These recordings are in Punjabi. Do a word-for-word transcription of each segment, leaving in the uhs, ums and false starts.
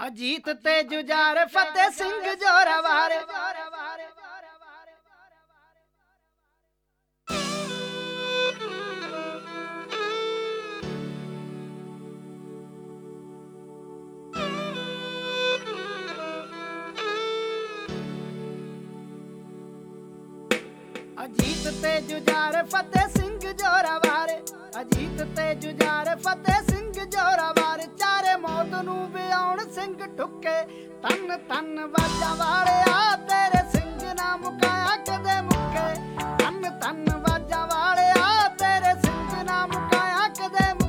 ਅਜੀਤ ਤੇ ਜੁਝਾਰ ਫਤਿਹ ਸਿੰਘ ਜ਼ੋਰਾਵਰ। ਅਜੀਤ ਤੇ ਜੁਝਾਰ ਫਤਿਹ ਸਿੰਘ ਜ਼ੋਰਾਵਰ। ਅਜੀਤ ਤੇ ਜੁਝਾਰ ਫਤਿਹ ਸਿੰਘ ਜ਼ੋਰਾਵਰ। ਚਾਰੇ ਮੌਤ ਨੂੰ ਵਿਆਉਣ ਸਿੰਘ ਠੁੱਕੇ। ਤਨ ਤਨ ਵਾਜਾਂ ਵਾਲਿਆ ਤੇਰੇ ਸਿੰਘ ਨਾ ਮੁਕਾਇਆ ਕਦੇ ਮੁੱਕੇ। ਤਨ ਤਨ ਵਾਜਾਂ ਵਾਲਿਆ ਤੇਰੇ ਸਿੰਘ ਨਾ ਮੁਕਾਇਆ ਕਦੇ ਮੁੱਕੇ।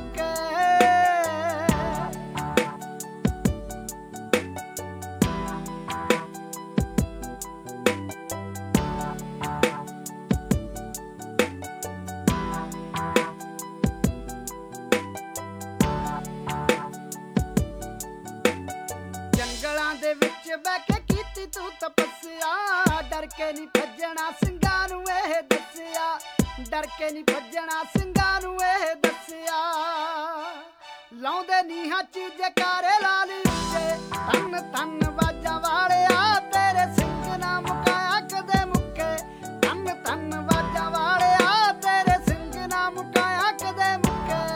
ਜੰਗਲਾਂ ਦੇ ਵਿੱਚ ਬਹਿ ਕੇ ਕੀਤੀ ਤੂੰ ਤਪੱਸਿਆ। ਡਰ ਕੇ ਨਹੀਂ ਭੱਜਣਾ ਸਿੰਘਾਂ ਨੂੰ ਇਹ ਦੱਸਿਆ। ਡਰ ਕੇ ਨਹੀਂ ਭੱਜਣਾ ਸਿੰਘਾਂ ਨੂੰ ਇਹ ਦੱਸਿਆ। ਲਾਉਂਦੇ ਨੀਹਾਂ ਚ ਜੈਕਾਰੇ ਲਾ ਲਈ ਉੱਚੇ। ਤਨ ਤਨ ਵਾਜਾਂ ਵਾਲਿਆ ਤੇਰੇ ਸਿੰਘ ਨਾ ਮੁਕਾਇਆ ਕਦੇ ਮੁੱਕੇ। ਤਨ ਤਨ ਵਾਜਾਂ ਵਾਲਿਆ ਤੇਰੇ ਸਿੰਘ ਨਾ ਮੁਕਾਇਆ ਕਦੇ ਮੁੱਕੇ।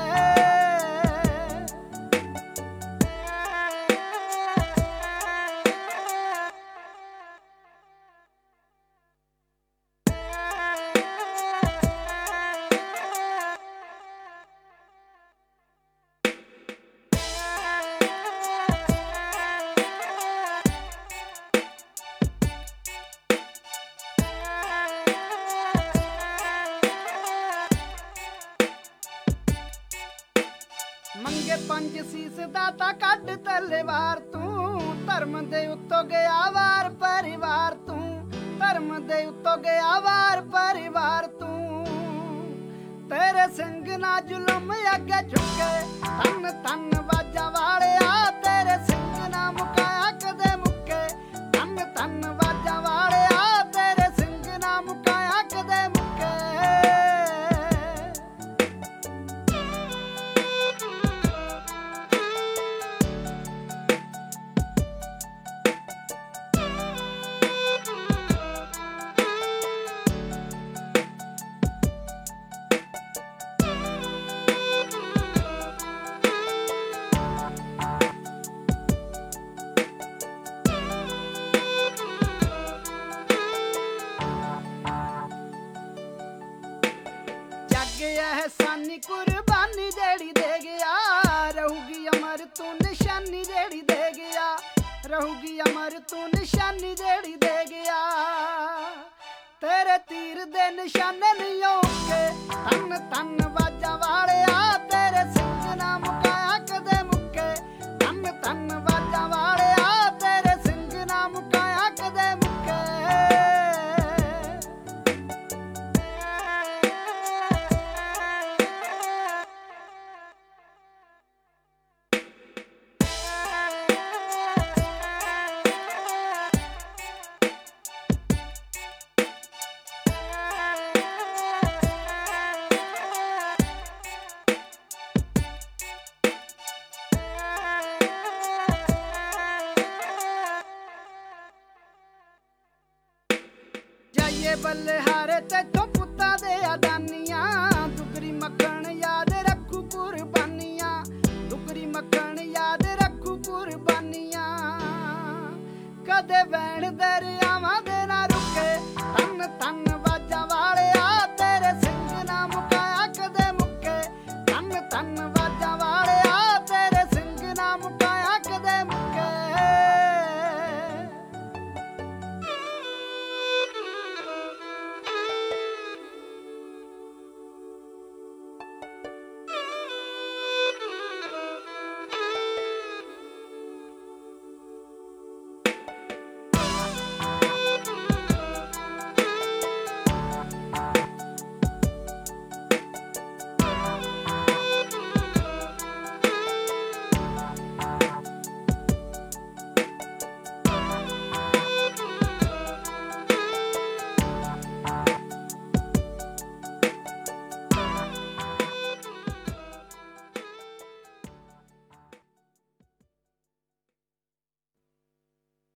ਮੰਗੇ ਪੰਜ ਸੀਸ ਦਾਤਾ ਕੱਢ ਤਲਵਾਰ ਤੂੰ। ਧਰਮ ਦੇ ਉੱਤੋਂ ਗਿਆ ਵਾਰ ਪਰਿਵਾਰ ਤੂੰ। ਧਰਮ ਦੇ ਉੱਤੋਂ ਗਿਆ ਵਾਰ ਪਰਿਵਾਰ ਤੂੰ। ਤੇਰੇ ਸਿੰਘ ਨਾ ਜ਼ੁਲਮ ਅੱਗੇ ਝੁਕੇ। ਤਨ ਤਨ ਵਾਜਾਂ ਵਾਲਿਆ ਤੇਰੇ ਸਿੰਘ ਨਾ ਮੁਕਾਇਆ ਕਦੇ ਮੁੱਕੇ। ਤਨ ਤਨ ਵਾਜਾਂ ਵਾਲਿਆ ਤੇਰੇ ਸਿੰਘ ਨਾ ਮੁਕਾਇਆ ਕਦੇ ਮੁੱਕੇ। ਇਹਸਾਨੀ ਕੁਰਬਾਨੀ ਜਿਹੜੀ ਦੇ ਗਿਆ। ਰਹੂਗੀ ਅਮਰ ਤੂੰ ਨਿਸ਼ਾਨੀ ਜਿਹੜੀ ਦੇ ਗਿਆ। ਰਹੂਗੀ ਅਮਰ ਤੂੰ ਨਿਸ਼ਾਨੀ ਜਿਹੜੀ ਦੇ ਗਿਆ। ਤੇਰੇ ਤੀਰ ਦੇ ਨਿਸ਼ਾਨੇ ਨਹੀਂ ਆਉਣਗੇ। ਤਨ ਤਨ ਵਾਜਾਂ ਵਾਲਿਆ ਤੇਰੇ ਸਿੰਘ ਨਾ ਮੁਕਾਇਆ ਕਦੇ ਮੁੱਕੇ। ਤਨ ਤਨ ਵਾਜਾਂ ਵਾਲਿਆ ਤੇਰੇ ਸਿੰਘ ਨਾ ਮੁਕਾਇਆ ਕਦੇ ਮੁੱਕੇ। ਜਾਈਏ ਬੱਲੇਹਾਰੇ ਤੇਥੋਂ ਪੁੱਤਾਂ ਦੇ ਅਦਾਨੀਆਂ। ਦੁਗਰੀ ਮੱਖਣ ਯਾਦ ਰੱਖੂ ਕੁਰਬਾਨੀਆਂ। ਦੁਗਰੀ ਮੱਖਣ ਯਾਦ ਰੱਖੂ ਕੁਰਬਾਨੀਆਂ। ਕਦੇ ਵੈਣ ਦਰਿਆਵਾਂ ਦੇ ਨਾ ਰੁਕੇ। ਤਨ ਤਨ